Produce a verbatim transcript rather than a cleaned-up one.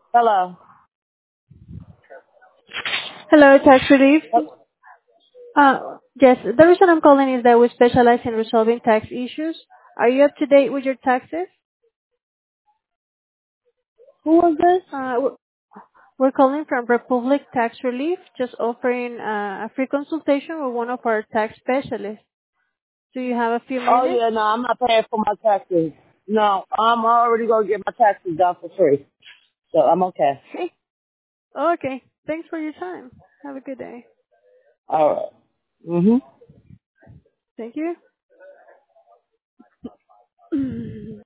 Hello. Hello, tax relief. Hel- Uh, yes, the reason I'm calling is that we specialize in resolving tax issues. Are you up to date with your taxes? Who is this? Uh, w- we're calling from Republic Tax Relief, just offering uh, a free consultation with one of our tax specialists. Do you have a few Oh minutes? yeah, no, I'm not paying for my taxes. No, I'm already gonna get my taxes done for free, so I'm okay. Hey. Okay. Thanks for your time. Have a good day. All right. Mhm. Thank you.